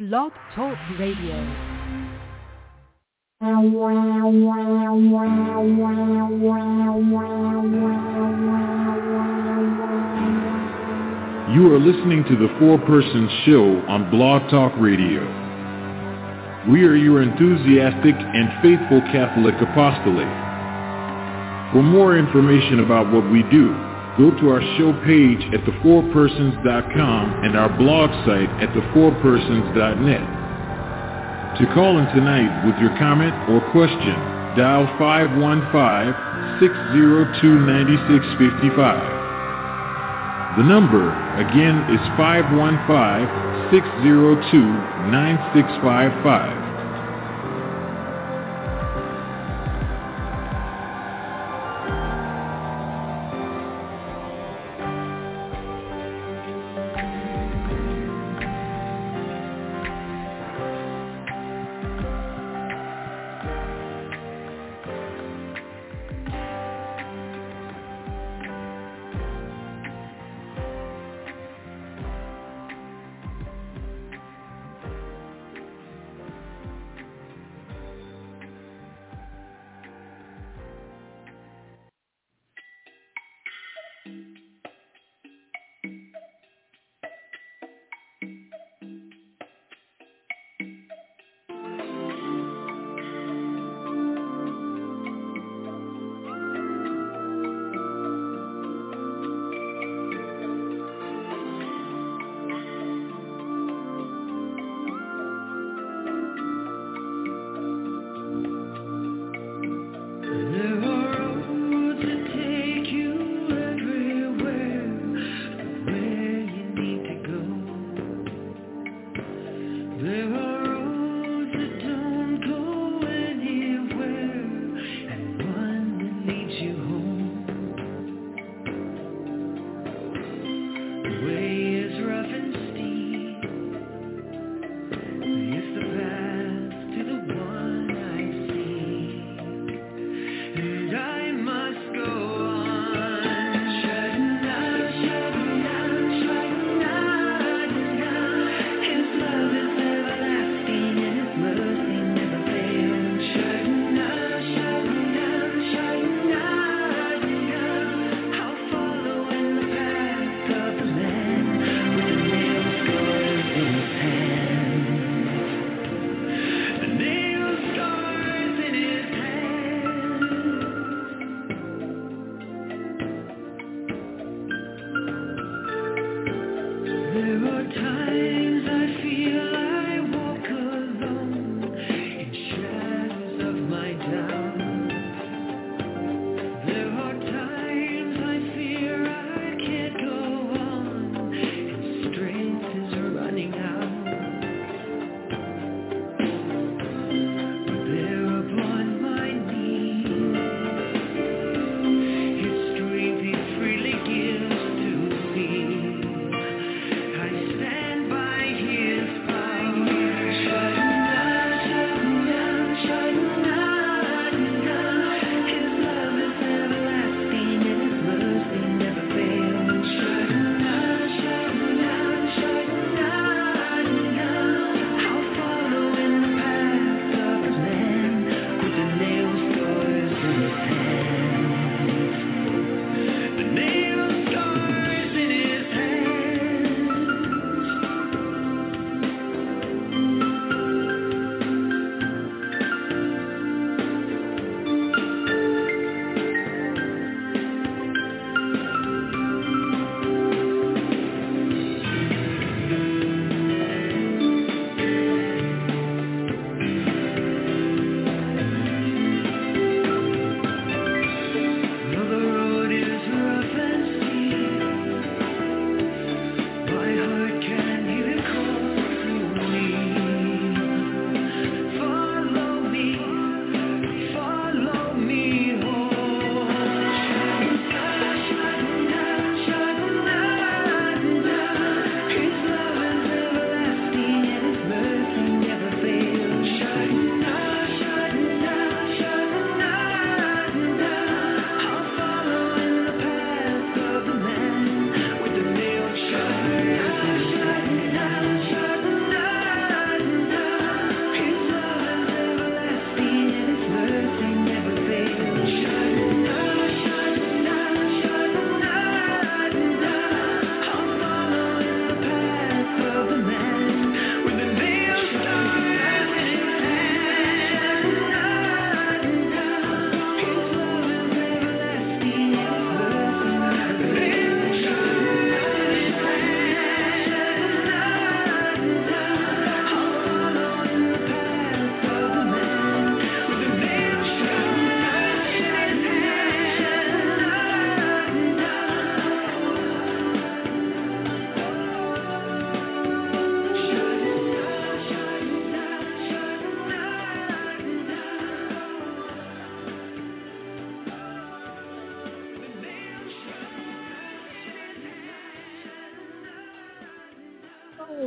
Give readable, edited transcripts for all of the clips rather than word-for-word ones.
Blog Talk Radio. You are listening to the Four Persons Show on Blog Talk Radio. We are your enthusiastic and faithful Catholic apostolate. For more information about what we do, go to our show page at thefourpersons.com and our blog site at thefourpersons.net. To call in tonight with your comment or question, dial 515-602-9655. The number, again, is 515-602-9655. Everlasting.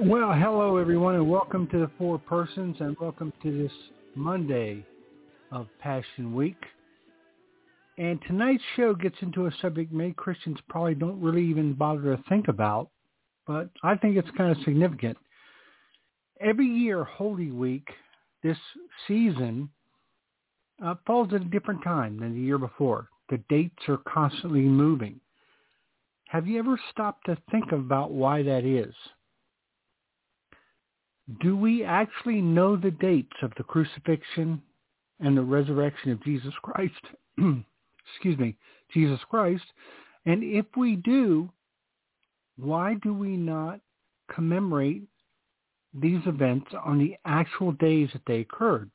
Well, hello everyone, and welcome to the Four Persons, and welcome to this Monday of Passion Week. And tonight's show gets into a subject many Christians probably don't really even bother to think about, but I think it's kind of significant. Every year, Holy Week, this season, falls at a different time than the year before. The dates are constantly moving. Have you ever stopped to think about why that is? Do we actually know the dates of the crucifixion and the resurrection of Jesus Christ? Jesus Christ. And if we do, why do we not commemorate these events on the actual days that they occurred?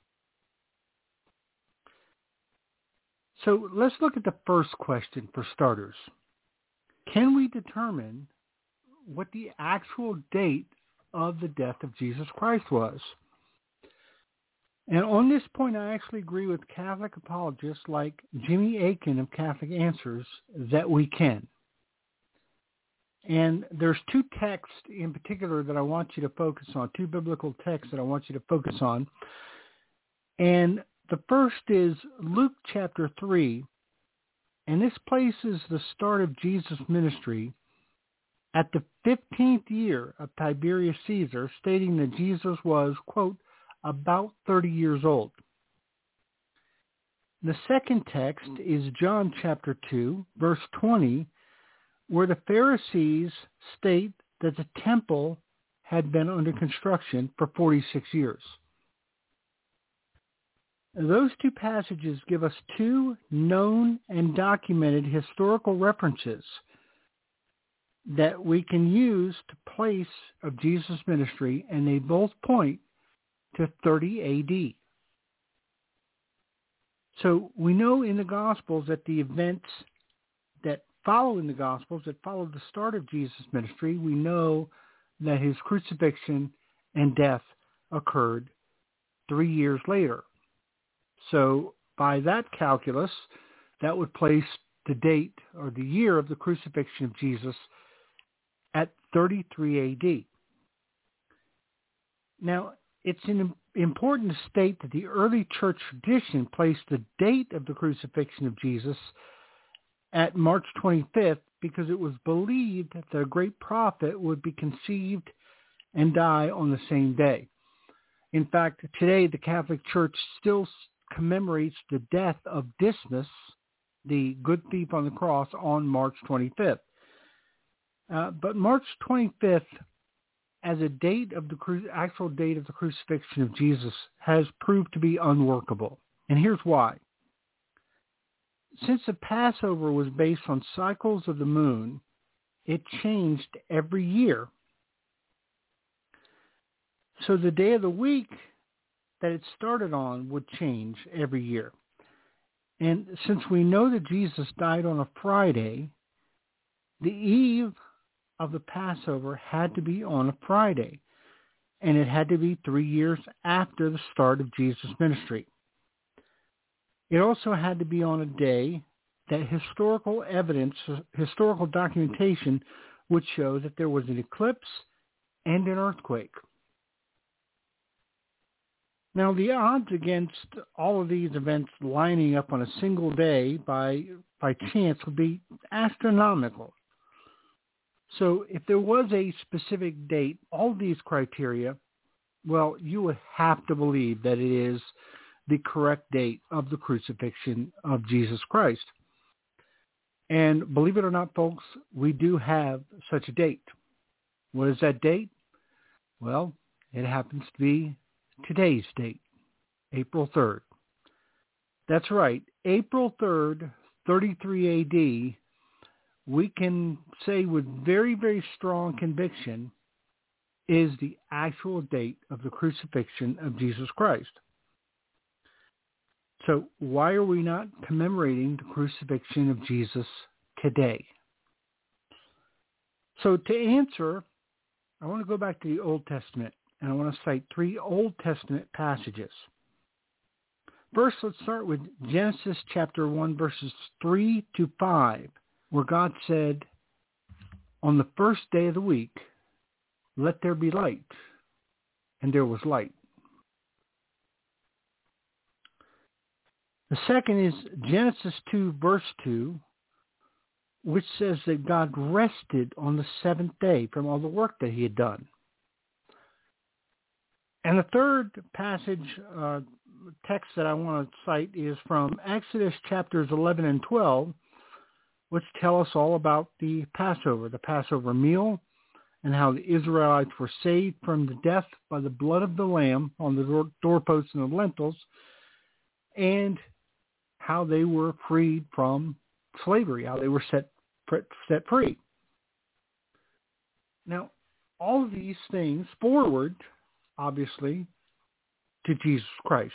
So let's look at the first question for starters. Can we determine what the actual date of the death of Jesus Christ was? And on this point, I actually agree with Catholic apologists like Jimmy Akin of Catholic Answers that we can. And there's two texts in particular that I want you to focus on, two biblical texts that I want you to focus on. And the first is Luke chapter 3, and this places the start of Jesus' ministry at the 15th year of Tiberius Caesar, stating that Jesus was, quote, about 30 years old. The second text is John chapter 2, verse 20, where the Pharisees state that the temple had been under construction for 46 years. Those two passages give us two known and documented historical references that we can use to place of Jesus' ministry, and they both point to 30 A.D. So we know in the Gospels that the events that follow in the Gospels, that follow the start of Jesus' ministry, we know that his crucifixion and death occurred 3 years later. So by that calculus, that would place the date or the year of the crucifixion of Jesus at 33 A.D. Now, it's important to state that the early church tradition placed the date of the crucifixion of Jesus at March 25th because it was believed that the great prophet would be conceived and die on the same day. In fact, today the Catholic Church still commemorates the death of Dismas, the good thief on the cross, on March 25th. But March 25th, as a date of the actual date of the crucifixion of Jesus, has proved to be unworkable. And here's why. Since the Passover was based on cycles of the moon, it changed every year. So the day of the week that it started on would change every year. And since we know that Jesus died on a Friday, the eve of the Passover had to be on a Friday, and it had to be 3 years after the start of Jesus' ministry. It also had to be on a day that historical evidence, historical documentation would show that there was an eclipse and an earthquake. Now, the odds against all of these events lining up on a single day by chance would be astronomical. So if there was a specific date, all these criteria, well, you would have to believe that it is the correct date of the crucifixion of Jesus Christ. And believe it or not, folks, we do have such a date. What is that date? Well, it happens to be today's date, April 3rd. That's right, April 3rd, 33 A.D., we can say with very, very strong conviction is the actual date of the crucifixion of Jesus Christ. So why are we not commemorating the crucifixion of Jesus today? So to answer, I want to go back to the Old Testament, and I want to cite 3 Old Testament passages. First, let's start with Genesis chapter 1, verses 3 to 5, where God said, on the first day of the week, let there be light. And there was light. The second is Genesis 2, verse 2, which says that God rested on the seventh day from all the work that he had done. And the third passage, text that I want to cite is from Exodus chapters 11 and 12, which tell us all about the Passover meal, and how the Israelites were saved from the death by the blood of the lamb on the doorposts and the lintels, and how they were freed from slavery, how they were set free. Now, all of these things forward, obviously, to Jesus Christ.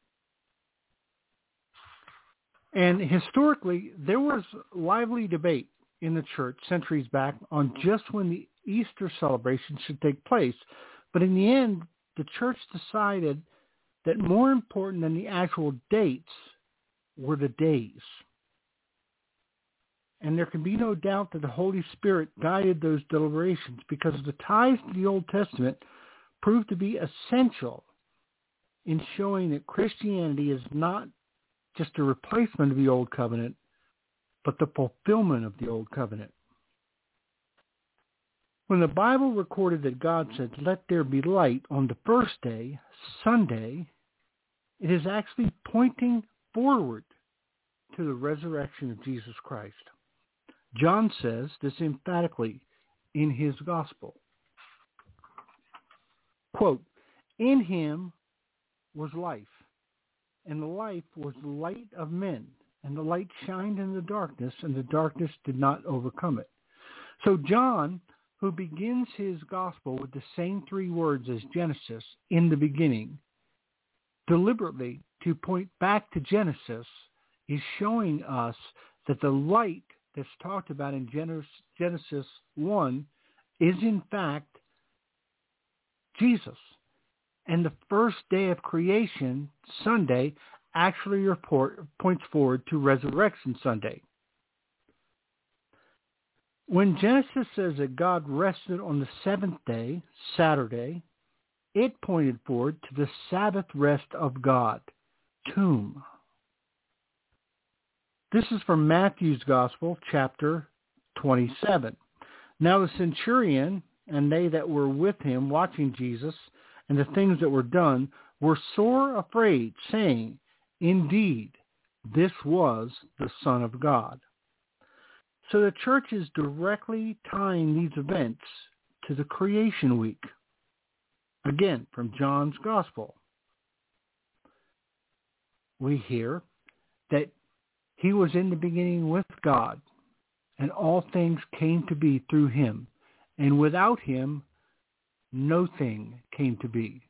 And historically, there was lively debate in the church centuries back on just when the Easter celebration should take place. But in the end, the church decided that more important than the actual dates were the days. And there can be no doubt that the Holy Spirit guided those deliberations, because the ties to the Old Testament proved to be essential in showing that Christianity is not just a replacement of the Old Covenant, but the fulfillment of the Old Covenant. When the Bible recorded that God said, "Let there be light" on the first day, Sunday, it is actually pointing forward to the resurrection of Jesus Christ. John says this emphatically in his gospel. Quote, "In him was life, and the life was the light of men, and the light shined in the darkness, and the darkness did not overcome it." So John, who begins his gospel with the same three words as Genesis, in the beginning, deliberately to point back to Genesis, is showing us that the light that's talked about in Genesis 1 is in fact Jesus. And the first day of creation, Sunday, actually points forward to Resurrection Sunday. When Genesis says that God rested on the seventh day, Saturday, it pointed forward to the Sabbath rest of God, tomb. This is from Matthew's Gospel, chapter 27. Now the centurion and they that were with him watching Jesus and the things that were done were sore afraid, saying, "Indeed, this was the Son of God." So the church is directly tying these events to the creation week. Again, from John's Gospel, we hear that he was in the beginning with God, and all things came to be through him, and without him, no thing came to be.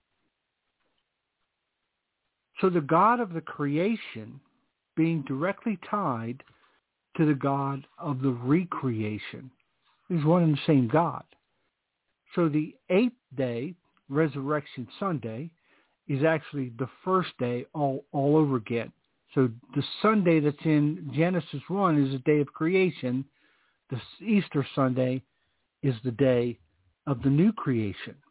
So the God of the creation being directly tied to the God of the recreation is one and the same God. So the eighth day, Resurrection Sunday, is actually the first day all over again. So the Sunday that's in Genesis 1 is the day of creation. The Easter Sunday is the day of the new creation.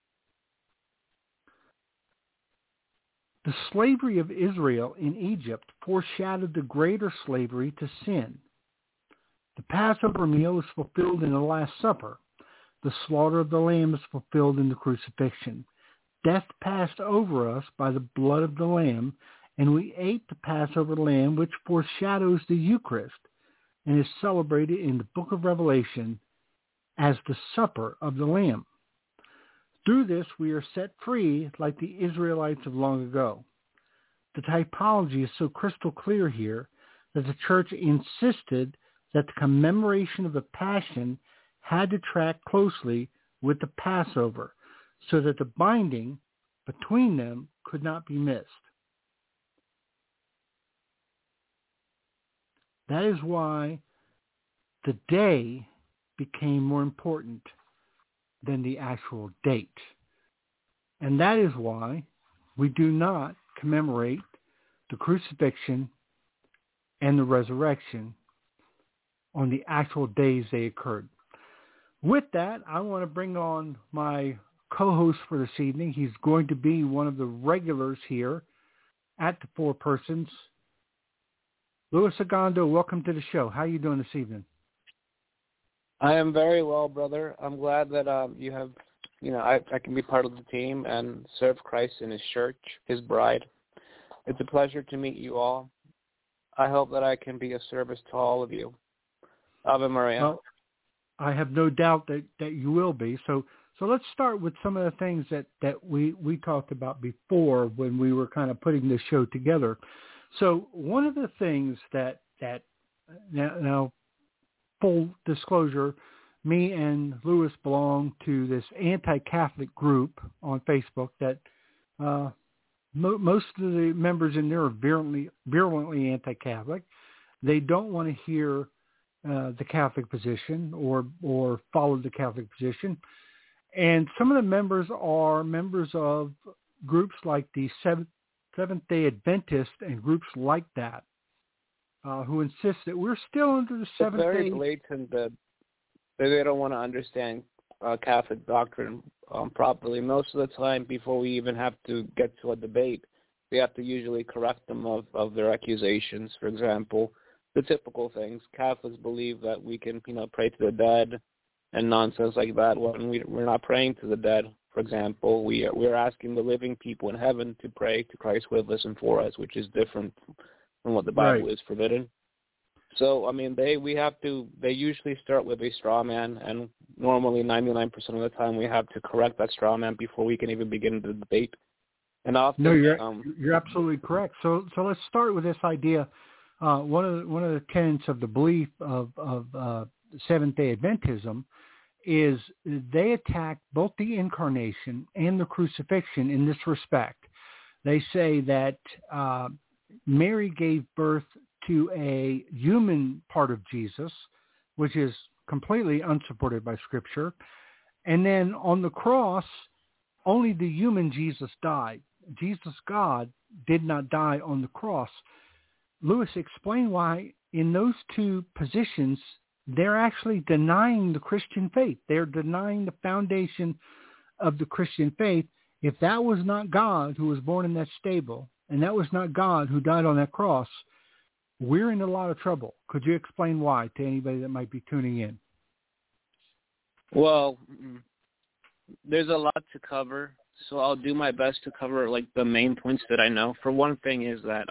The slavery of Israel in Egypt foreshadowed the greater slavery to sin. The Passover meal is fulfilled in the Last Supper. The slaughter of the lamb is fulfilled in the crucifixion. Death passed over us by the blood of the lamb, and we ate the Passover lamb, which foreshadows the Eucharist and is celebrated in the book of Revelation as the supper of the Lamb. Through this, we are set free like the Israelites of long ago. The typology is so crystal clear here that the church insisted that the commemoration of the Passion had to track closely with the Passover so that the binding between them could not be missed. That is why the day became more important than the actual date. And that is why we do not commemorate the crucifixion and the resurrection on the actual days they occurred. With that, I want to bring on my co-host for this evening. He's going to be one of the regulars here at the Four Persons. Louis Agondo, welcome to the show. How are you doing this evening? I am very well, brother. I'm glad that you have, I can be part of the team and serve Christ in his church, his bride. It's a pleasure to meet you all. I hope that I can be of service to all of you. Ave Maria. Well, I have no doubt that you will be. So let's start with some of the things that we talked about before when we were kind of putting this show together. So one of the things that now full disclosure, me and Louis belong to this anti-Catholic group on Facebook that most of the members in there are virulently anti-Catholic. They don't want to hear the Catholic position or follow the Catholic position. And some of the members are members of groups like the Seventh-day Adventist and groups like that who insist that we're still under the Seventh-day. It's very blatant that they don't want to understand Catholic doctrine properly. Most of the time, before we even have to get to a debate, we have to usually correct them of their accusations. For example, the typical things. Catholics believe that we can, pray to the dead and nonsense like that. When we're not praying to the dead, for example, we're asking the living people in heaven to pray to Christ with us and for us, which is different from what the Bible is forbidden. So, they usually start with a straw man, and normally 99% of the time we have to correct that straw man before we can even begin the debate. And often, no, you're absolutely correct. So let's start with this idea. One of the tenets of the belief of Seventh-day Adventism is they attack both the incarnation and the crucifixion in this respect. They say that Mary gave birth to a human part of Jesus, which is completely unsupported by Scripture. And then on the cross, only the human Jesus died. Jesus, God, did not die on the cross. Louis, explain why in those two positions, they're actually denying the Christian faith. They're denying the foundation of the Christian faith. If that was not God who was born in that stable, and that was not God who died on that cross, we're in a lot of trouble. Could you explain why to anybody that might be tuning in? Well, there's a lot to cover, so I'll do my best to cover the main points that I know. For one thing is that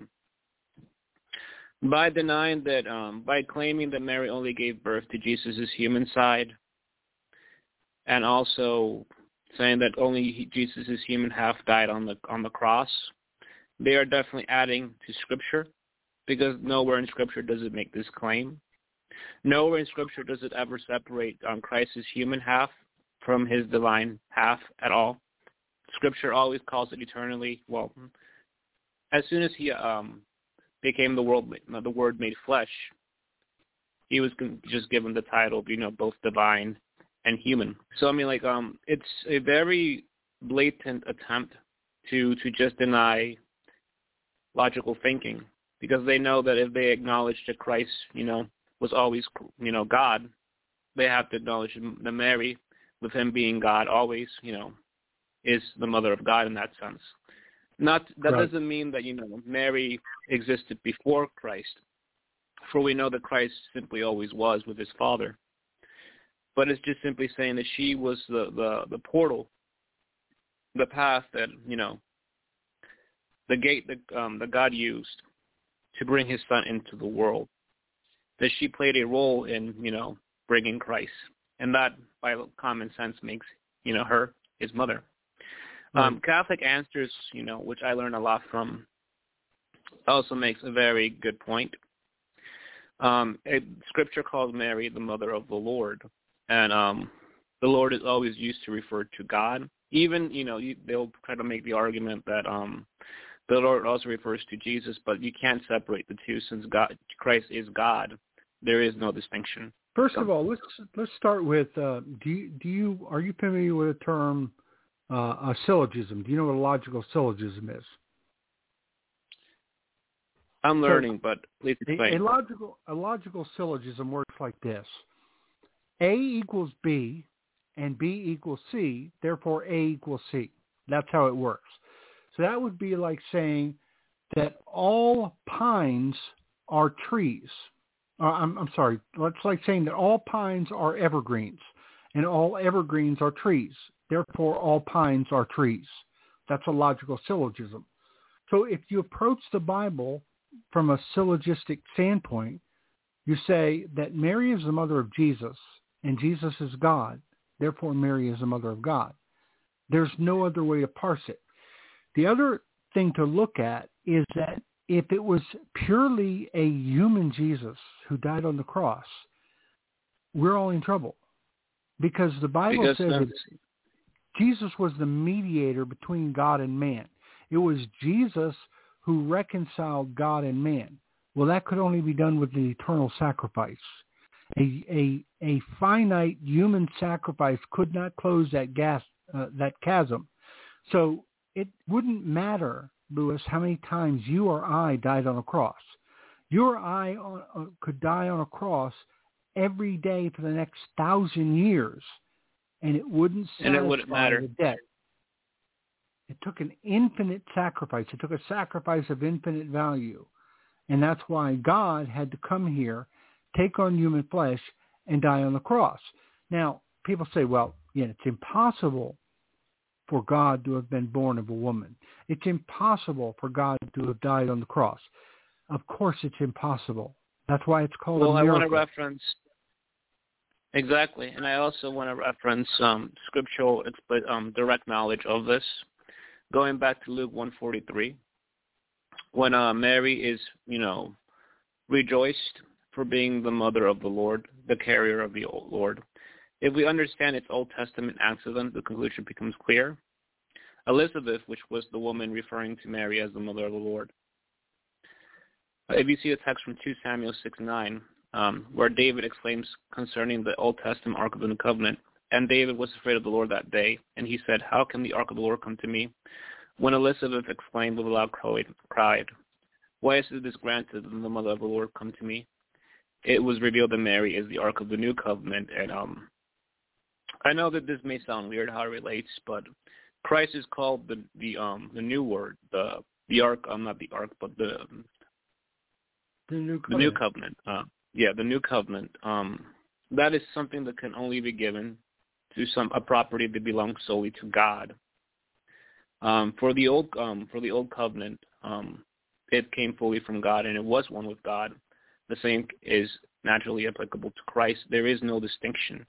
by claiming that Mary only gave birth to Jesus' human side, and also saying that only Jesus' human half died on the cross, they are definitely adding to Scripture, because nowhere in Scripture does it make this claim. Nowhere in Scripture does it ever separate Christ's human half from his divine half at all. Scripture always calls it eternally. Well, as soon as he became the Word made flesh, he was just given the title, both divine and human. So it's a very blatant attempt to just deny logical thinking, because they know that if they acknowledge that Christ, was always, God, they have to acknowledge that Mary, with him being God, always, is the mother of God in that sense. That doesn't mean that, Mary existed before Christ, for we know that Christ simply always was with his Father. But it's just simply saying that she was the portal, the path that, the gate that God used to bring his Son into the world, that she played a role in, bringing Christ. And that, by common sense, makes, her his mother. Catholic Answers, which I learned a lot from, also makes a very good point. Scripture calls Mary the mother of the Lord, and the Lord is always used to refer to God. Even, they'll try to make the argument that the Lord also refers to Jesus, but you can't separate the two, since Christ is God. There is no distinction. First of all, let's start with are you familiar with the term a syllogism? Do you know what a logical syllogism is? I'm learning, but please explain. A logical syllogism works like this. A equals B and B equals C, therefore A equals C. That's how it works. So that would be like saying that all pines are trees. I'm sorry. It's like saying that all pines are evergreens and all evergreens are trees. Therefore, all pines are trees. That's a logical syllogism. So if you approach the Bible from a syllogistic standpoint, you say that Mary is the mother of Jesus and Jesus is God. Therefore, Mary is the mother of God. There's no other way to parse it. The other thing to look at is that if it was purely a human Jesus who died on the cross, we're all in trouble. Because the Bible says that Jesus was the mediator between God and man. It was Jesus who reconciled God and man. Well, that could only be done with the eternal sacrifice. A finite human sacrifice could not close that chasm. So it wouldn't matter, Lewis, how many times you or I died on a cross. You or I could die on a cross every day for the next 1,000 years, and it wouldn't satisfy the debt. It took an infinite sacrifice. It took a sacrifice of infinite value. And that's why God had to come here, take on human flesh, and die on the cross. Now, people say, well, it's impossible for God to have been born of a woman. It's impossible for God to have died on the cross. Of course it's impossible. That's why it's called a miracle. I want to reference, exactly, and I also want to reference scriptural direct knowledge of this. Going back to Luke 1:43, when Mary is, rejoiced for being the mother of the Lord, the carrier of the Lord. If we understand its Old Testament accident, the conclusion becomes clear. Elizabeth, which was the woman referring to Mary as the mother of the Lord. If you see a text from 2 Samuel 6:9, where David exclaims concerning the Old Testament Ark of the New Covenant, and David was afraid of the Lord that day, and he said, how can the Ark of the Lord come to me? When Elizabeth exclaimed with a loud cried, why is this granted that the mother of the Lord come to me? It was revealed that Mary is the Ark of the New Covenant, and I know that this may sound weird how it relates, but Christ is called the new word, the Ark, not the Ark, but the New Covenant. The New Covenant. That is something that can only be given to a property that belongs solely to God. For the old covenant, it came fully from God, and it was one with God. The same is naturally applicable to Christ. There is no distinction.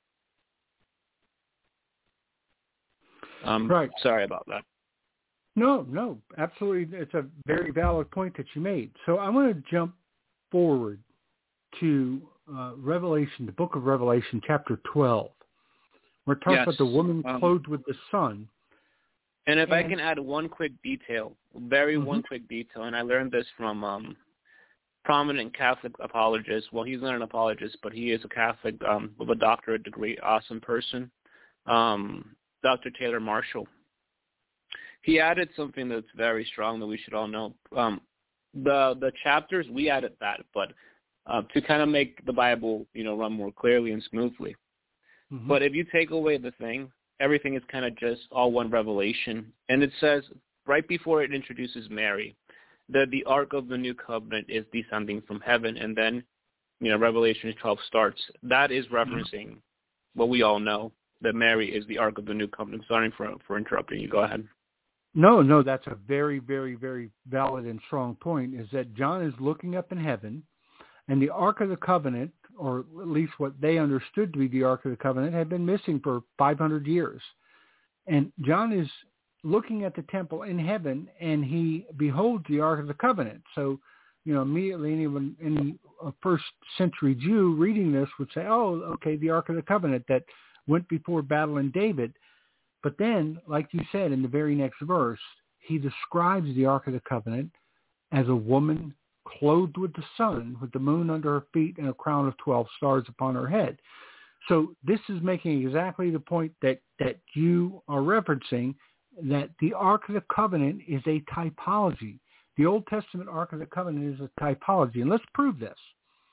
Right. Sorry about that. No, absolutely. It's a very valid point that you made. So I want to jump forward to Revelation, the book of Revelation, chapter 12. We're talking about the woman clothed with the sun. And if I can add one quick detail, one quick detail, and I learned this from prominent Catholic apologist. Well, he's not an apologist, but he is a Catholic with a doctorate degree, awesome person, Dr. Taylor Marshall. He added something that's very strong that we should all know. The chapters, we added that, but to kind of make the Bible, run more clearly and smoothly. Mm-hmm. But if you take away the thing, everything is kind of just all one revelation. And it says, right before it introduces Mary, that the Ark of the New Covenant is descending from heaven. And then, Revelation 12 starts. That is referencing what we all know, that Mary is the Ark of the New Covenant. Sorry for interrupting you. Go ahead. No, that's a very, very, very valid and strong point, is that John is looking up in heaven, and the Ark of the Covenant, or at least what they understood to be the Ark of the Covenant, had been missing for 500 years. And John is looking at the temple in heaven, and he beholds the Ark of the Covenant. So, immediately any first century Jew reading this would say, oh, okay, the Ark of the Covenant that went before battle in David. But then, like you said in the very next verse, he describes the Ark of the Covenant as a woman clothed with the sun, with the moon under her feet and a crown of 12 stars upon her head. So this is making exactly the point that you are referencing, that the Ark of the Covenant is a typology. The Old Testament Ark of the Covenant is a typology. And let's prove this.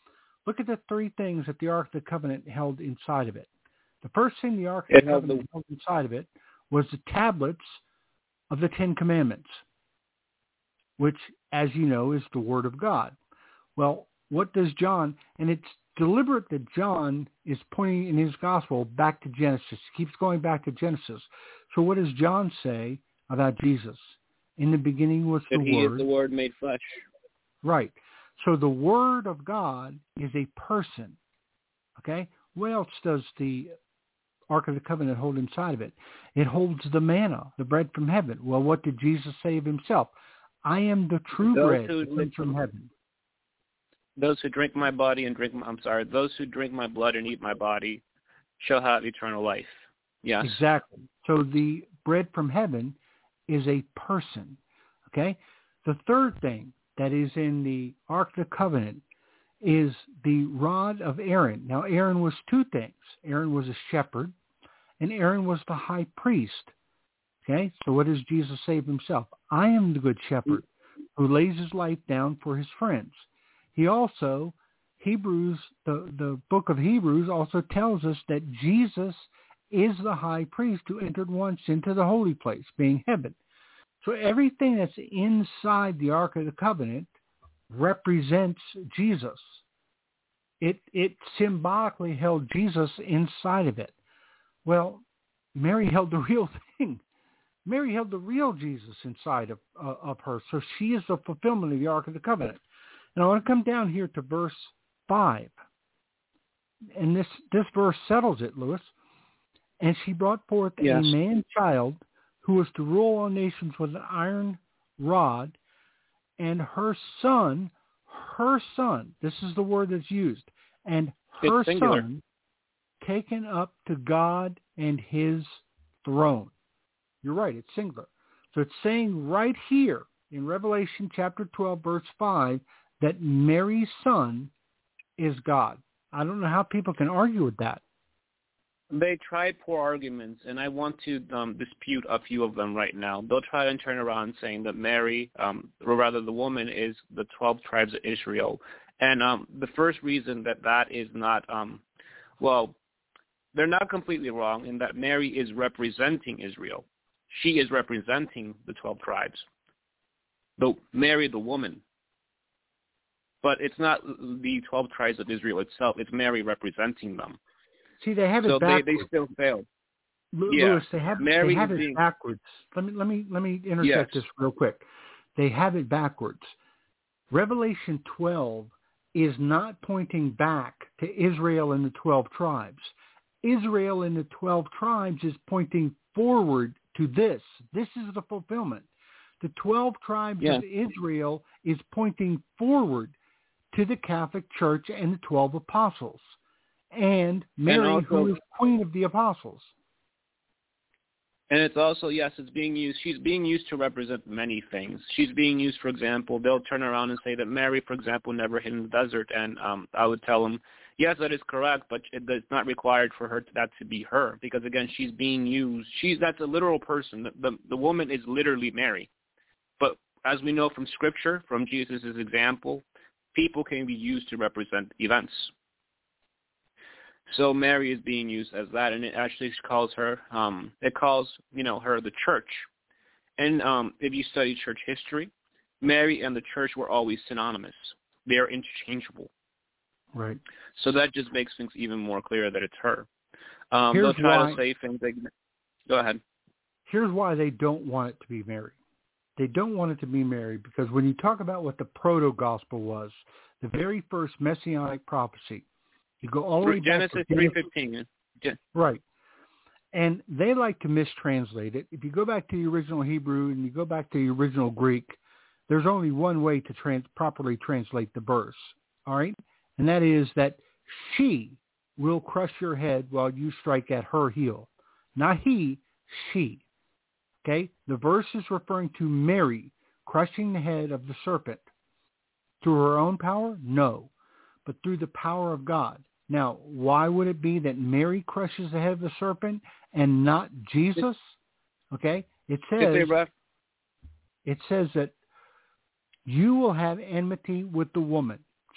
Look at the three things that the Ark of the Covenant held inside of it. The first thing the Ark of the Covenant held inside of it was the tablets of the Ten Commandments, which, as you know, is the Word of God. Well, what does John, and it's deliberate that John is pointing in his gospel back to Genesis. He keeps going back to Genesis. So what does John say about Jesus? In the beginning was the Word. He is the Word made flesh. Right. So the Word of God is a person. Okay? What else does the Ark of the Covenant hold inside of it? It holds the manna, the bread from heaven. Well, what did Jesus say of himself? I am the true bread that comes from heaven. Those who drink my body and those who drink my blood and eat my body shall have eternal life. Yes. Exactly. So the bread from heaven is a person. Okay? The third thing that is in the Ark of the Covenant is the rod of Aaron. Now, Aaron was two things. Aaron was a shepherd, and Aaron was the high priest. Okay? So what does Jesus say of himself? I am the good shepherd who lays his life down for his friends. He also, the book of Hebrews also tells us that Jesus is the high priest who entered once into the holy place, being heaven. So everything that's inside the Ark of the Covenant represents Jesus. It symbolically held Jesus inside of it. Well, Mary held the real thing. Mary held the real Jesus inside of her. So she is the fulfillment of the Ark of the Covenant. And I want to come down here to verse 5. And this verse settles it, Lewis. And she brought forth a man-child who was to rule all nations with an iron rod, and her son, this is the word that's used, and her son taken up to God and his throne. You're right, it's singular. So it's saying right here in Revelation chapter 12, verse 5, that Mary's son is God. I don't know how people can argue with that. They try poor arguments, and I want to dispute a few of them right now. They'll try and turn around saying that Mary, or rather the woman, is the 12 tribes of Israel. And the first reason that is not, they're not completely wrong in that Mary is representing Israel. She is representing the 12 tribes. Though Mary, the woman. But it's not the 12 tribes of Israel itself. It's Mary representing them. See, they have it backwards. So they still failed. Lewis, they have it backwards. Let me interject this real quick. They have it backwards. Revelation 12 is not pointing back to Israel and the 12 tribes. Israel and the 12 tribes is pointing forward to this. This is the fulfillment. The 12 tribes of Israel is pointing forward to the Catholic Church and the 12 apostles. And Mary, who is Queen of the Apostles. And it's also, it's being used. She's being used to represent many things. She's being used, for example, they'll turn around and say that Mary, for example, never hid in the desert. And I would tell them, yes, that is correct, but it's not required for that to be her. Because, again, she's being used. That's a literal person. The woman is literally Mary. But as we know from Scripture, from Jesus' example, people can be used to represent events. So Mary is being used as that, and it actually calls her, her the church. And if you study church history, Mary and the church were always synonymous. They are interchangeable. Right. So that just makes things even more clear that it's her. They'll try to say things like, go ahead. Here's why they don't want it to be Mary. They don't want it to be Mary because when you talk about what the proto-gospel was, the very first messianic prophecy, you go all the way back to Genesis 3:15. Right. And they like to mistranslate it. If you go back to the original Hebrew and you go back to the original Greek, there's only one way to properly translate the verse. All right? And that is that she will crush your head while you strike at her heel. Not he, she. Okay? The verse is referring to Mary crushing the head of the serpent. Through her own power? No. But through the power of God. Now, why would it be that Mary crushes the head of the serpent and not Jesus? Okay? It says that you will have enmity with the woman.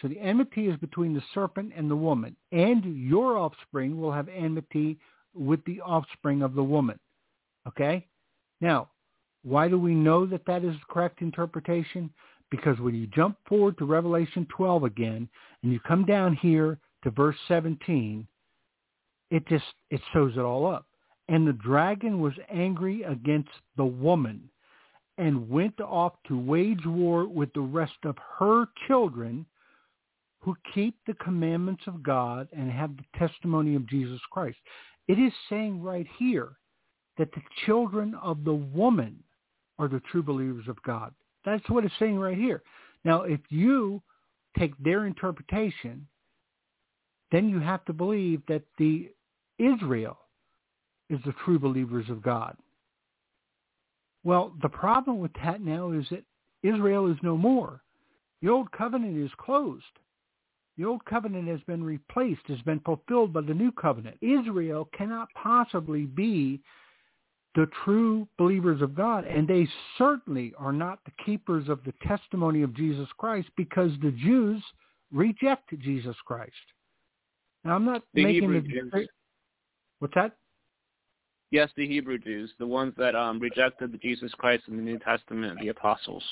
So the enmity is between the serpent and the woman, and your offspring will have enmity with the offspring of the woman. Okay? Now, why do we know that that is the correct interpretation? Because when you jump forward to Revelation 12 again, and you come down here to verse 17, it shows it all up. And the dragon was angry against the woman and went off to wage war with the rest of her children who keep the commandments of God and have the testimony of Jesus Christ. It is saying right here that the children of the woman are the true believers of God. That's what it's saying right here. Now, if you take their interpretation, then you have to believe that the Israel is the true believers of God. Well, the problem with that now is that Israel is no more. The old covenant is closed. The old covenant has been replaced, has been fulfilled by the new covenant. Israel cannot possibly be the true believers of God, and they certainly are not the keepers of the testimony of Jesus Christ, because the Jews reject Jesus Christ. Now, I'm not making the... What's that? Yes, the Hebrew Jews, the ones that rejected Jesus Christ in the New Testament, the apostles.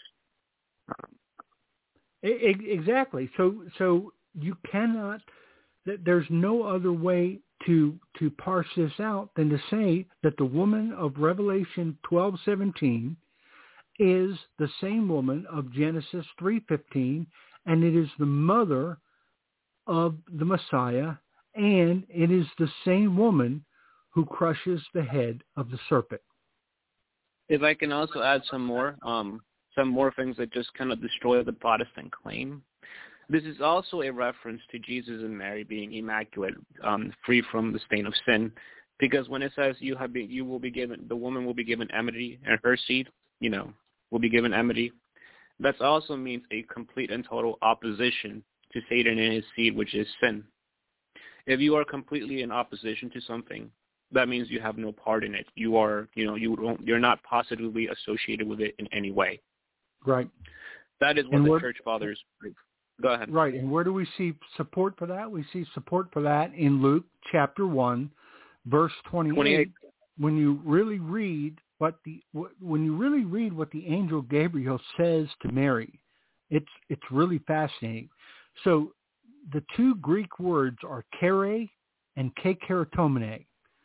Exactly. So you cannot... There's no other way to parse this out than to say that the woman of Revelation 12:17 is the same woman of Genesis 3:15, and it is the mother of the Messiah, and it is the same woman who crushes the head of the serpent. If I can also add some more things that just kind of destroy the Protestant claim. This is also a reference to Jesus and Mary being immaculate, free from the stain of sin, because when it says the woman will be given enmity, and her seed, will be given enmity, that also means a complete and total opposition to Satan and his seed, which is sin. If you are completely in opposition to something, that means you have no part in it. You are, you're not positively associated with it in any way. Right. That is what the Church Fathers prove. Go ahead. Right, and where do we see support for that? We see support for that in Luke chapter 1, verse 28. When you really read what the angel Gabriel says to Mary, it's really fascinating. So the two Greek words are kere and kekeratomene.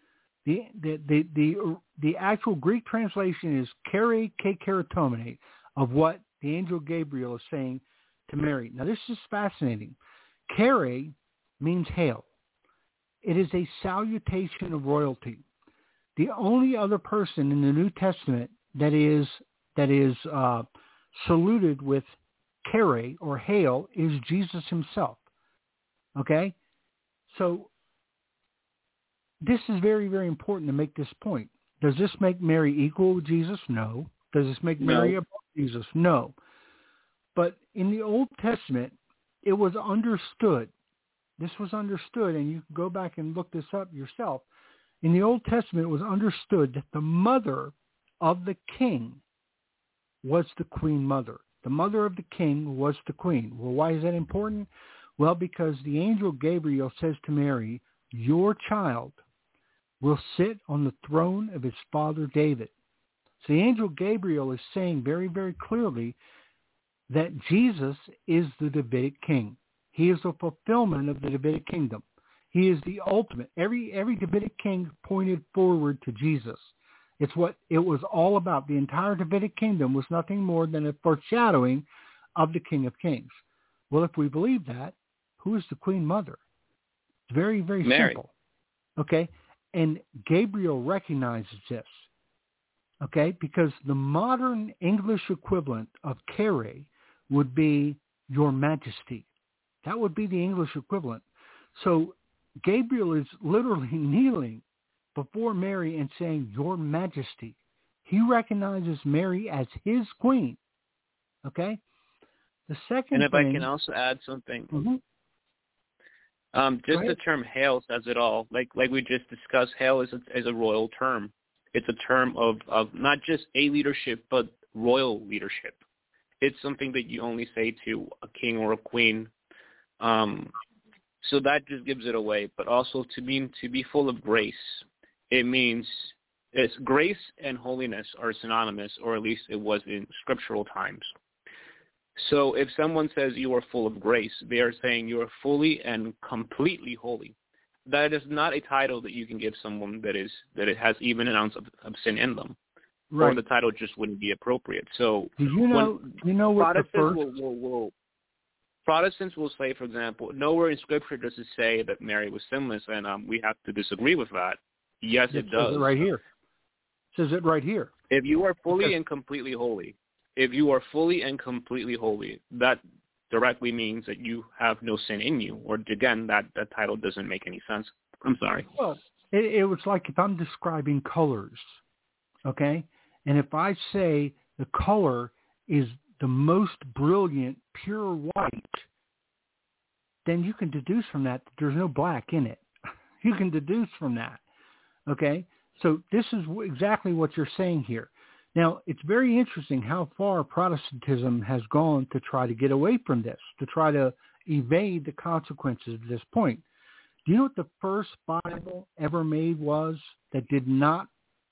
The actual Greek translation is kere kekeratomene of what the angel Gabriel is saying to Mary. Now, this is fascinating. Kere means hail. It is a salutation of royalty. The only other person in the New Testament that is saluted with kere or hail is Jesus himself. Okay? So this is very, very important to make this point. Does this make Mary equal with Jesus? No. Does this make Mary above Jesus? No. But in the Old Testament, it was understood. This was understood, and you can go back and look this up yourself. In the Old Testament, it was understood that the mother of the king was the queen mother. The mother of the king was the queen. Well, why is that important? Well, because the angel Gabriel says to Mary, your child will sit on the throne of his father David. So the angel Gabriel is saying very, very clearly that Jesus is the Davidic king. He is the fulfillment of the Davidic kingdom. He is the ultimate. Every Davidic king pointed forward to Jesus. It's what it was all about. The entire Davidic kingdom was nothing more than a foreshadowing of the King of Kings. Well, if we believe that, who is the Queen Mother? It's very, very Mary. simple. Okay? And Gabriel recognizes this. Okay? Because the modern English equivalent of kere would be your majesty. That would be the English equivalent. So Gabriel is literally kneeling before Mary and saying, your majesty. He recognizes Mary as his queen. Okay? The second thing... And if I can also add something. Mm-hmm. Just the term hail says it all. Like we just discussed, hail is a royal term. It's a term of not just a leadership, but royal leadership. It's something that you only say to a king or a queen. So that just gives it away. But also to be full of grace, it means it's grace and holiness are synonymous, or at least it was in scriptural times. So if someone says you are full of grace, they are saying you are fully and completely holy. That is not a title that you can give someone that it has even an ounce of sin in them. Right. Or the title just wouldn't be appropriate. So do you know what the first... Protestants will say, for example, nowhere in Scripture does it say that Mary was sinless, and we have to disagree with that. Yes, it does. Says it right here. Says it right here. If you are fully and completely holy, that directly means that you have no sin in you. Or again, that title doesn't make any sense. I'm sorry. Well, it was like if I'm describing colors, okay? And if I say the color is the most brilliant, pure white, then you can deduce from that there's no black in it. You can deduce from that, okay? So this is exactly what you're saying here. Now, it's very interesting how far Protestantism has gone to try to get away from this, to try to evade the consequences at this point. Do you know what the first Bible ever made was that did not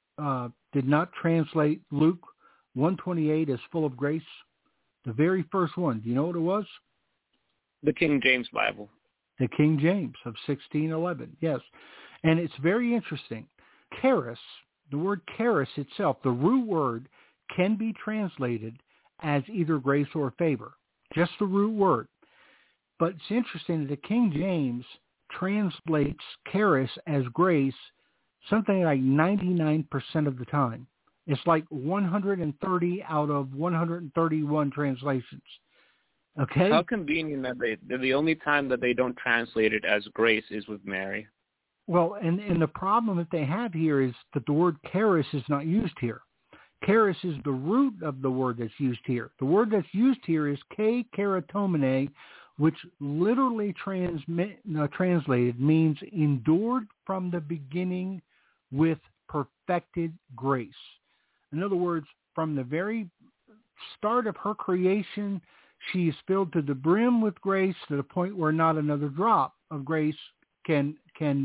translate Luke 1:28 as full of grace? The very first one. Do you know what it was? The King James Bible. The King James of 1611, yes. And it's very interesting. Charis, the word charis itself, the root word, can be translated as either grace or favor. Just the root word. But it's interesting that the King James translates charis as grace something like 99% of the time. It's like 130 out of 131 translations. Okay? How convenient that the only time that they don't translate it as grace is with Mary. Well, and the problem that they have here is that the word charis is not used here. Charis is the root of the word that's used here. The word that's used here is ke keratomene, which literally translated means endured from the beginning with perfected grace. In other words, from the very start of her creation, she is filled to the brim with grace to the point where not another drop of grace can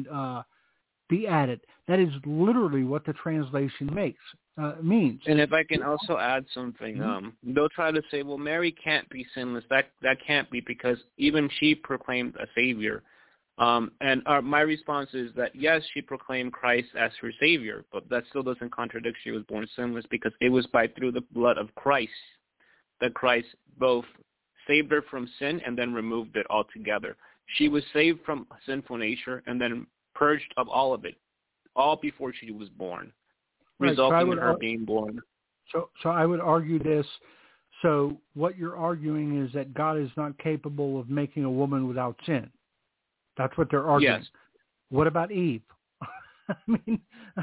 be added. That is literally what the translation means. And if I can also add something, they'll try to say, well, Mary can't be sinless. That can't be because even she proclaimed a Savior. And my response is that, yes, she proclaimed Christ as her Savior, but that still doesn't contradict she was born sinless because it was through the blood of Christ that Christ both saved her from sin and then removed it altogether. She was saved from sinful nature and then purged of all of it, all before she was born, resulting in her being born. So I would argue this. So what you're arguing is that God is not capable of making a woman without sin. That's what they're arguing. Yes. What about Eve? I mean,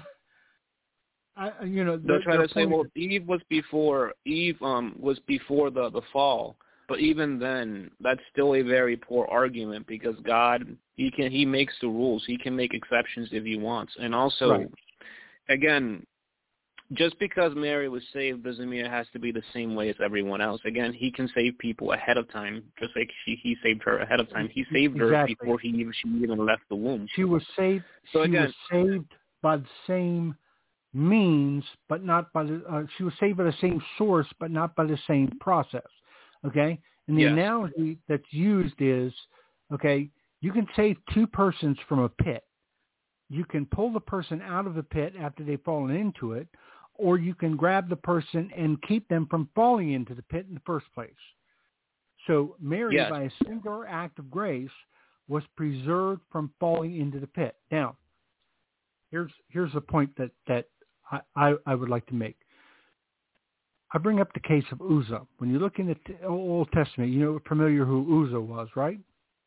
they'll try to say, well, Eve was before the fall. But even then, that's still a very poor argument because God, he makes the rules. He can make exceptions if he wants. And also, again, just because Mary was saved doesn't mean it has to be the same way as everyone else. Again, he can save people ahead of time, just like he saved her ahead of time. He saved her before she even left the womb. She was saved. Was saved by the same means, but not by the. She was saved by the same source, but not by the same process. Okay, and the analogy that's used is, okay, you can save two persons from a pit. You can pull the person out of the pit after they've fallen into it, or you can grab the person and keep them from falling into the pit in the first place. So Mary, by a singular act of grace, was preserved from falling into the pit. Now, here's the point that I would like to make. I bring up the case of Uzzah. When you look in the Old Testament, you're familiar who Uzzah was, right?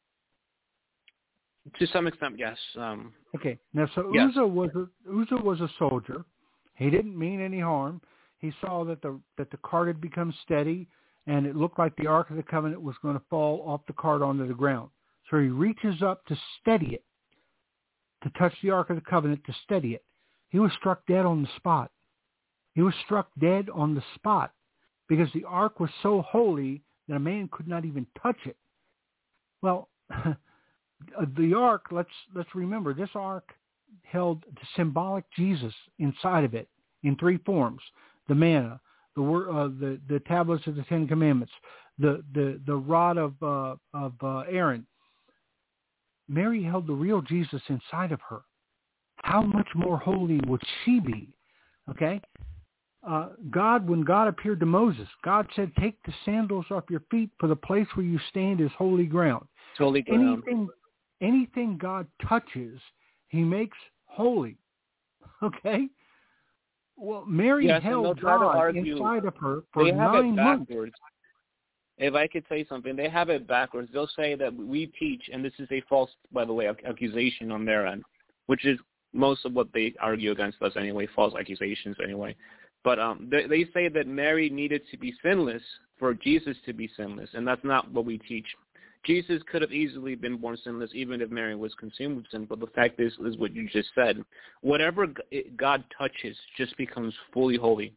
To some extent, yes. Okay. Now, so Uzzah was a soldier. He didn't mean any harm. He saw that the cart had become steady, and it looked like the Ark of the Covenant was going to fall off the cart onto the ground. So he reaches up to steady it, to touch the Ark of the Covenant, to steady it. He was struck dead on the spot. He was struck dead on the spot. because the ark was so holy that a man could not even touch it. Well, the ark, let's remember, this ark held the symbolic Jesus inside of it in three forms: the manna, the tablets of the Ten Commandments, the rod of Aaron. Mary held the real Jesus inside of her. How much more holy would she be? Okay? When God appeared to Moses, God said, "Take the sandals off your feet, for the place where you stand is holy ground." It's holy ground. Anything God touches, he makes holy. Okay? Well, Mary held God inside of her for 9 months. If I could say something, they have it backwards. They'll say that we teach, and this is a false, by the way, accusation on their end, which is most of what they argue against us anyway, false accusations anyway. But they say that Mary needed to be sinless for Jesus to be sinless, and that's not what we teach. Jesus could have easily been born sinless even if Mary was consumed with sin, but the fact is what you just said. Whatever God touches just becomes fully holy.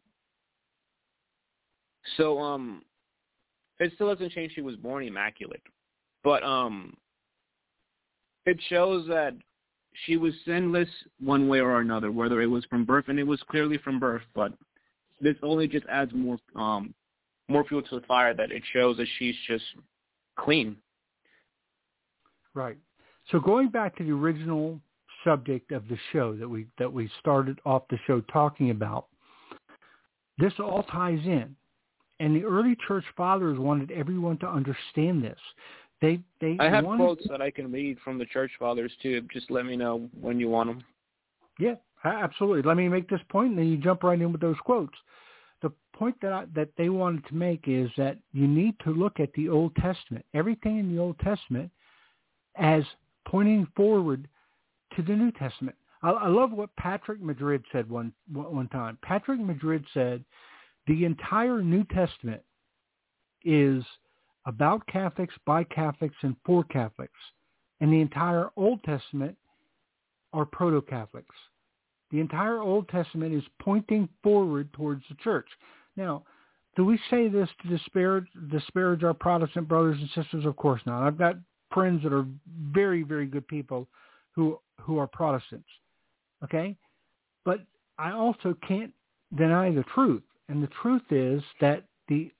So it still doesn't change she was born immaculate, but it shows that she was sinless one way or another, whether it was from birth, and it was clearly from birth, but this only just adds more fuel to the fire, that it shows that she's just clean. Right. So going back to the original subject of the show that we started off the show talking about, this all ties in. And the early church fathers wanted everyone to understand this. I have quotes that I can read from the church fathers too. Just let me know when you want them. Yeah, absolutely. Let me make this point, and then you jump right in with those quotes. The point that they wanted to make is that you need to look at the Old Testament, everything in the Old Testament, as pointing forward to the New Testament. I love what Patrick Madrid said one time. Patrick Madrid said, the entire New Testament is about Catholics, by Catholics, and for Catholics. And the entire Old Testament are proto-Catholics. The entire Old Testament is pointing forward towards the church. Now, do we say this to disparage our Protestant brothers and sisters? Of course not. I've got friends that are very, very good people who are Protestants. Okay? But I also can't deny the truth. And the truth is that the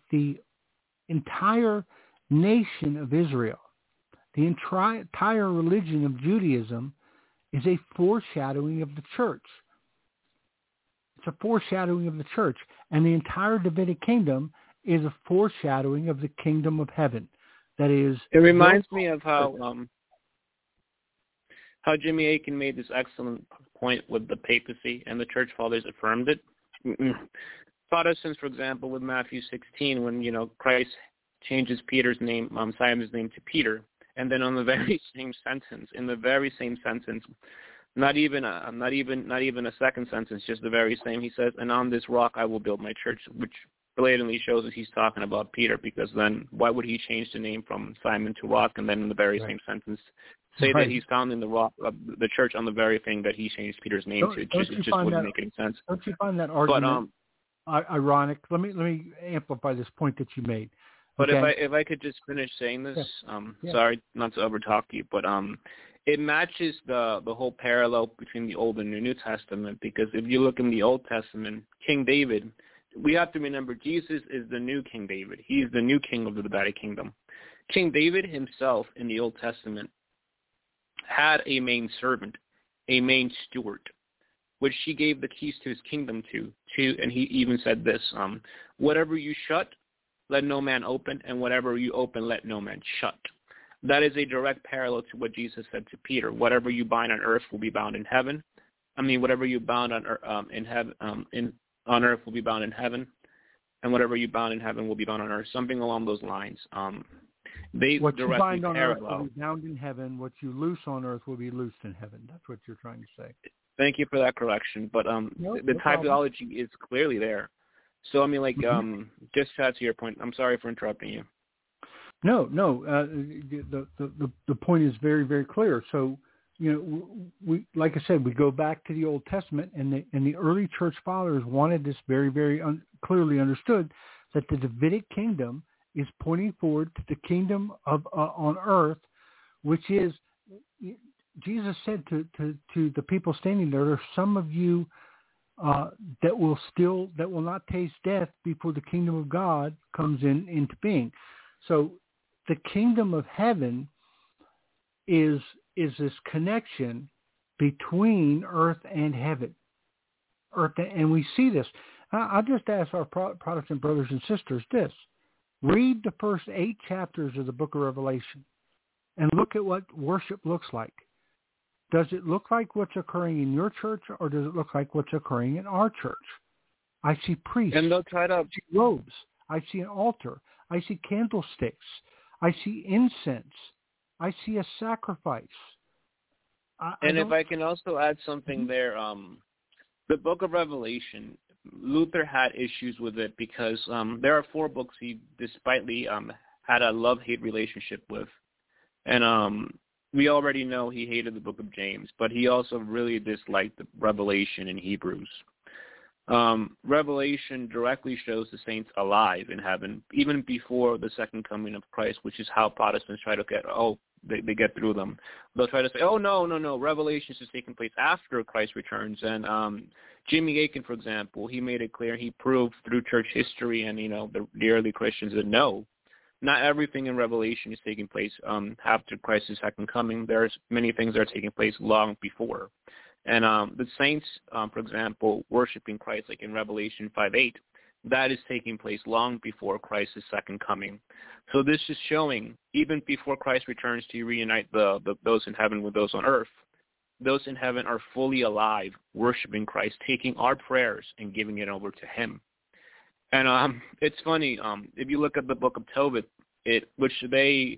entire nation of Israel, the entire religion of Judaism, is a foreshadowing of the church. It's a foreshadowing of the church. And the entire Davidic kingdom is a foreshadowing of the kingdom of heaven. That is... It reminds me of how Jimmy Akin made this excellent point with the papacy, and the church fathers affirmed it. Protestants, for example, with Matthew 16, when Christ changes Peter's name, Simon's name, to Peter, and then on the very same sentence, not even a second sentence, just the very same, he says, "And on this rock I will build my church," which blatantly shows that he's talking about Peter, because then why would he change the name from Simon to Rock, and then in the very same sentence say that he's found in the rock, the church, on the very thing that he changed Peter's name to? It just wouldn't make any sense. Don't you find that argument ironic? Let me amplify this point that you made. But if I could just finish saying this, sorry not to overtalk you, but it matches the whole parallel between the Old and the New Testament, because if you look in the Old Testament, King David, we have to remember Jesus is the new King David. He is the new king of the Davidic kingdom. King David himself in the Old Testament had a main servant, a main steward, which he gave the keys to his kingdom to, and he even said this, whatever you shut, let no man open, and whatever you open, let no man shut. That is a direct parallel to what Jesus said to Peter. Whatever you bind on earth will be bound in heaven. Whatever you bound on earth will be bound in heaven, and whatever you bound in heaven will be bound on earth. Something along those lines. What you bind on earth will be bound in heaven. What you loose on earth will be loosed in heaven. That's what you're trying to say. Thank you for that correction. But the typology is clearly there. So, just to add to your point, I'm sorry for interrupting you. No. The point is very, very clear. So, we, like I said, we go back to the Old Testament, and the early church fathers wanted this very, very clearly understood, that the Davidic kingdom is pointing forward to the kingdom of on earth, which is, Jesus said to the people standing there, "There are some of you that will not taste death before the kingdom of God comes into being." So the kingdom of heaven is this connection between earth and heaven. And we see this. I'll just ask our Protestant brothers and sisters this. Read the first 8 chapters of the book of Revelation and look at what worship looks like. Does it look like what's occurring in your church, or does it look like what's occurring in our church? I see priests. And they'll try to... I see robes. I see an altar. I see candlesticks. I see incense. I see a sacrifice. If I can also add something there, the book of Revelation, Luther had issues with it because there are 4 books he despitely had a love-hate relationship with. And we already know he hated the book of James, but he also really disliked the Revelation in Hebrews. Revelation directly shows the saints alive in heaven, even before the second coming of Christ, which is how Protestants try to they get through them. They'll try to say, no, Revelation is taking place after Christ returns. And Jimmy Akin, for example, he made it clear, he proved through church history and, the early Christians that no, not everything in Revelation is taking place after Christ's second coming. There's many things that are taking place long before. And the saints, for example, worshiping Christ, like in Revelation 5:8, that is taking place long before Christ's second coming. So this is showing, even before Christ returns to reunite those in heaven with those on earth, those in heaven are fully alive, worshiping Christ, taking our prayers and giving it over to him. And it's funny, if you look at the book of Tobit, which they,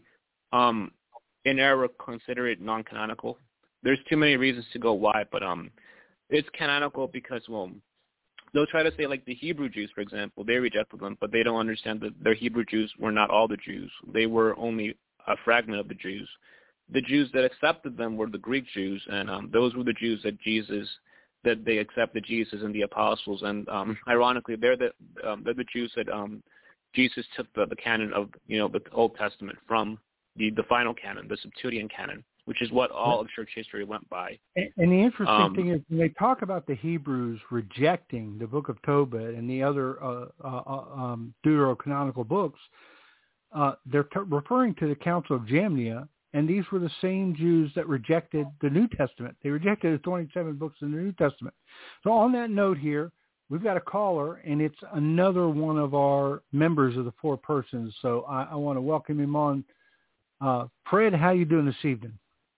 in error, consider it non-canonical. There's too many reasons to go why, but it's canonical because, they'll try to say, like the Hebrew Jews, for example, they rejected them, but they don't understand that their Hebrew Jews were not all the Jews. They were only a fragment of the Jews. The Jews that accepted them were the Greek Jews, and those were the Jews that they accepted Jesus and the apostles. And ironically, they're the Jews that Jesus took the canon of the Old Testament from the final canon, the Septuagint canon, which is what all of church history went by. And the interesting thing is, when they talk about the Hebrews rejecting the book of Tobit and the other deuterocanonical books, they're referring to the Council of Jamnia, and these were the same Jews that rejected the New Testament. They rejected the 27 books in the New Testament. So on that note here, we've got a caller, and it's another one of our members of the 4 persons. So I want to welcome him on. Fred, how you doing this evening?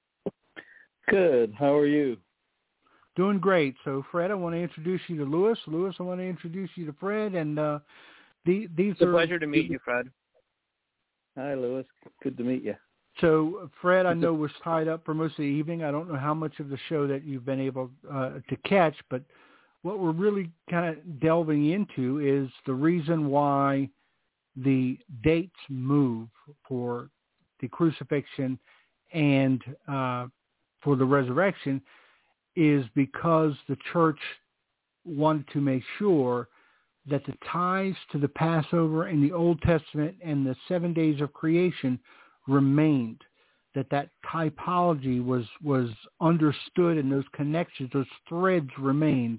Good. How are you? Doing great. So, Fred, I want to introduce you to Lewis. Lewis, I want to introduce you to Fred. And these it's a pleasure to meet you, Fred. Hi, Lewis. Good to meet you. So, Fred, I know was tied up for most of the evening. I don't know how much of the show that you've been able to catch, but what we're really kind of delving into is the reason why the dates move for the crucifixion and for the resurrection is because the church wanted to make sure that the ties to the Passover in the Old Testament and the 7 days of creation remained, that typology was understood and those connections, those threads remained.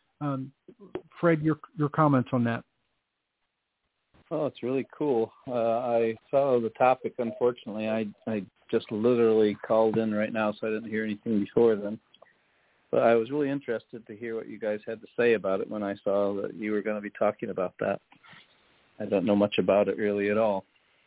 Fred, your comments on that? Oh, it's really cool. I saw the topic. Unfortunately, I just literally called in right now, so I didn't hear anything before then. But I was really interested to hear what you guys had to say about it when I saw that you were going to be talking about that. I don't know much about it really at all.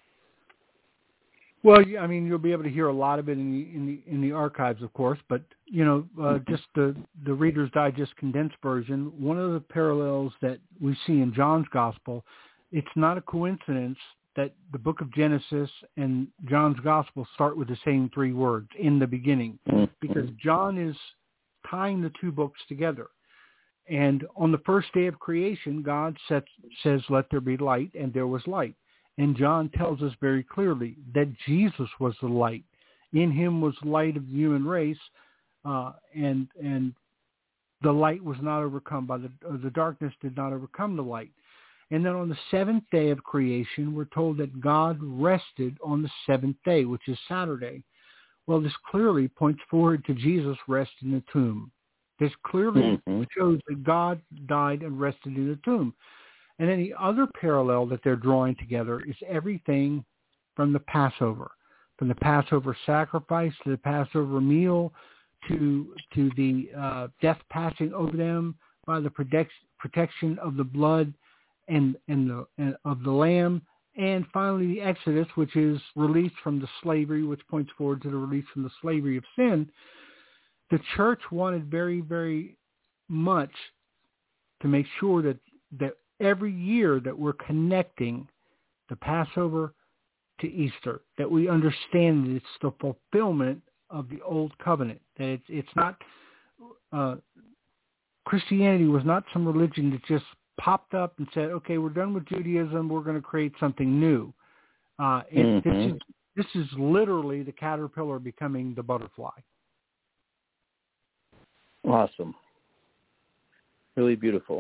Well, I mean, you'll be able to hear a lot of it in the archives, of course. But just the Reader's Digest condensed version. One of the parallels that we see in John's Gospel, it's not a coincidence that the book of Genesis and John's Gospel start with the same 3 words, in the beginning, because John is tying the 2 books together. And on the first day of creation, God says, "Let there be light," and there was light. And John tells us very clearly that Jesus was the light. In him was light of the human race, and the light was not overcome by the darkness did not overcome the light. And then on the seventh day of creation, we're told that God rested on the seventh day, which is Saturday. Well, this clearly points forward to Jesus' rest in the tomb. This clearly shows that God died and rested in the tomb. And then the other parallel that they're drawing together is everything from the Passover sacrifice to the Passover meal to the death passing over them by the protection of the blood and of the lamb, and finally the Exodus, which is release from the slavery, which points forward to the release from the slavery of sin. The church wanted very, very much to make sure that every year that we're connecting the Passover to Easter, that we understand that it's the fulfillment of the old covenant, that it's not Christianity was not some religion that just popped up and said, okay, we're done with Judaism, we're going to create something new. This is literally the caterpillar becoming the butterfly. Awesome. Really beautiful.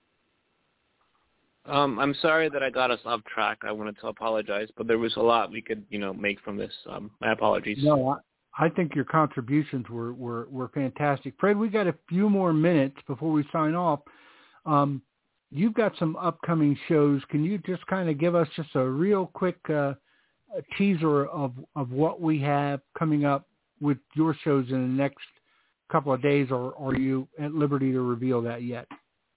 I'm sorry that I got us off track. I wanted to apologize, but there was a lot we could, make from this. My apologies. No, I think your contributions were fantastic. Fred, we got a few more minutes before we sign off. You've got some upcoming shows. Can you just kind of give us just a real quick teaser of what we have coming up with your shows in the next couple of days, or are you at liberty to reveal that yet?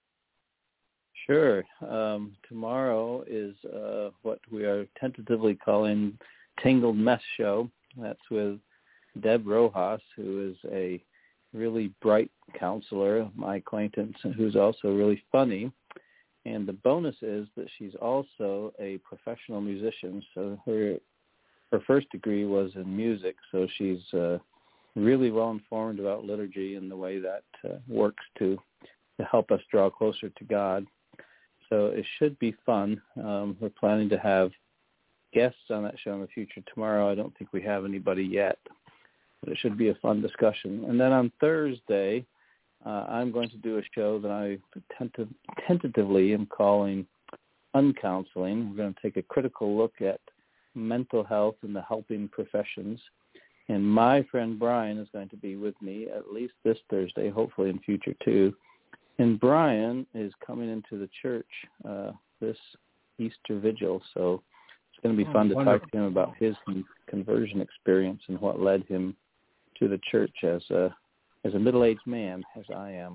Sure. Tomorrow is what we are tentatively calling Tangled Mess Show. That's with Deb Rojas, who is a really bright counselor of my acquaintance and who's also really funny. And the bonus is that she's also a professional musician. So her first degree was in music, so she's really well informed about liturgy and the way that works to help us draw closer to God. So it should be fun. We're planning to have guests on that show in the future. Tomorrow I don't think we have anybody yet, but it should be a fun discussion. And then on Thursday, I'm going to do a show that I tentatively am calling Uncounseling. We're going to take a critical look at mental health and the helping professions. And my friend Brian is going to be with me at least this Thursday, hopefully in future too. And Brian is coming into the church this Easter Vigil, so it's going to be fun to talk to him about his conversion experience and what led him to the church as a middle-aged man, as I am.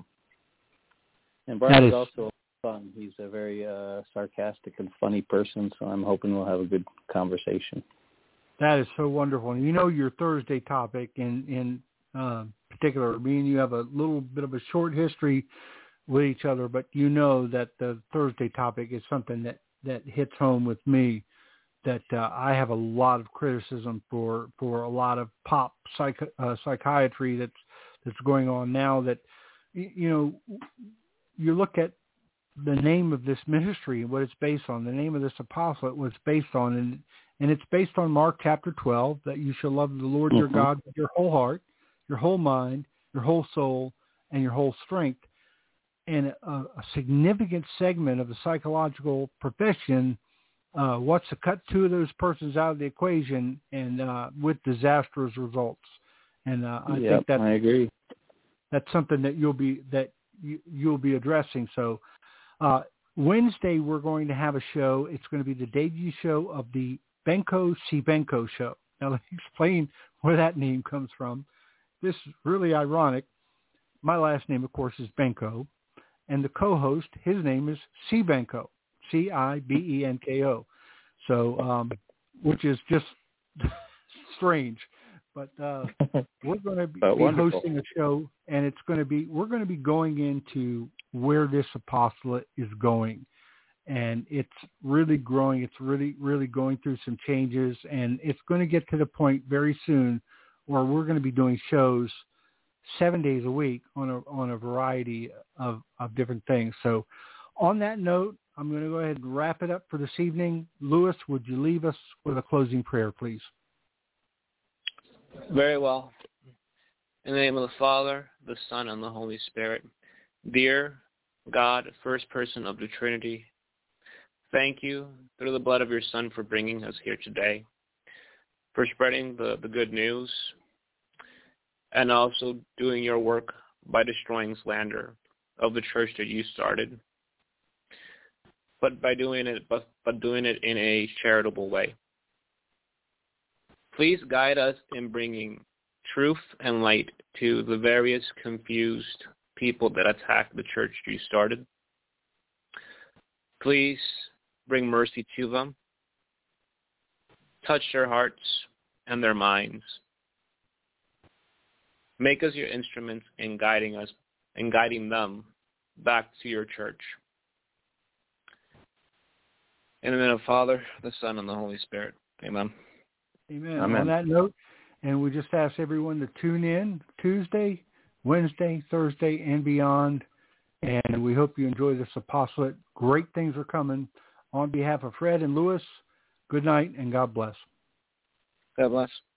And Brian is also fun. He's a very sarcastic and funny person, so I'm hoping we'll have a good conversation. That is so wonderful. And your Thursday topic in particular, me and you have a little bit of a short history with each other, but you know that the Thursday topic is something that hits home with me, that I have a lot of criticism for a lot of pop psychiatry that's going on now. That you look at the name of this ministry and what it's based on, the name of this apostolate, what it's based on, and it's based on Mark chapter 12, that you shall love the Lord your God with your whole heart, your whole mind, your whole soul, and your whole strength. And a significant segment of the psychological profession wants to cut two of those persons out of the equation, and with disastrous results. And I think that I agree. That's something that you'll be addressing. So Wednesday we're going to have a show. It's going to be the debut show of the Benko Sibenko show. Now let me explain where that name comes from. This is really ironic. My last name, of course, is Benko. And the co-host, his name is Sibenko, Cibenko. So, which is just strange. But we're going to be hosting a show, and we're going to be going into where this apostolate is going. And it's really growing. It's really, really going through some changes. And it's going to get to the point very soon where we're going to be doing shows 7 days a week on a variety of different things. So on that note, I'm going to go ahead and wrap it up for this evening. Louis, would you leave us with a closing prayer, please? Very well. In the name of the Father, the Son, and the Holy Spirit. Dear God, first person of the Trinity, thank you through the blood of your Son for bringing us here today, for spreading the good news, and also doing your work by destroying slander of the church that you started, but doing it in a charitable way. Please guide us in bringing truth and light to the various confused people that attack the church you started. Please bring mercy to them. Touch their hearts and their minds. Make us your instruments in guiding us and guiding them back to your church. In the name of the Father, the Son, and the Holy Spirit. Amen. Amen. Amen. On that note, and we just ask everyone to tune in Tuesday, Wednesday, Thursday, and beyond. And we hope you enjoy this apostolate. Great things are coming. On behalf of Fred and Louis, good night and God bless. God bless.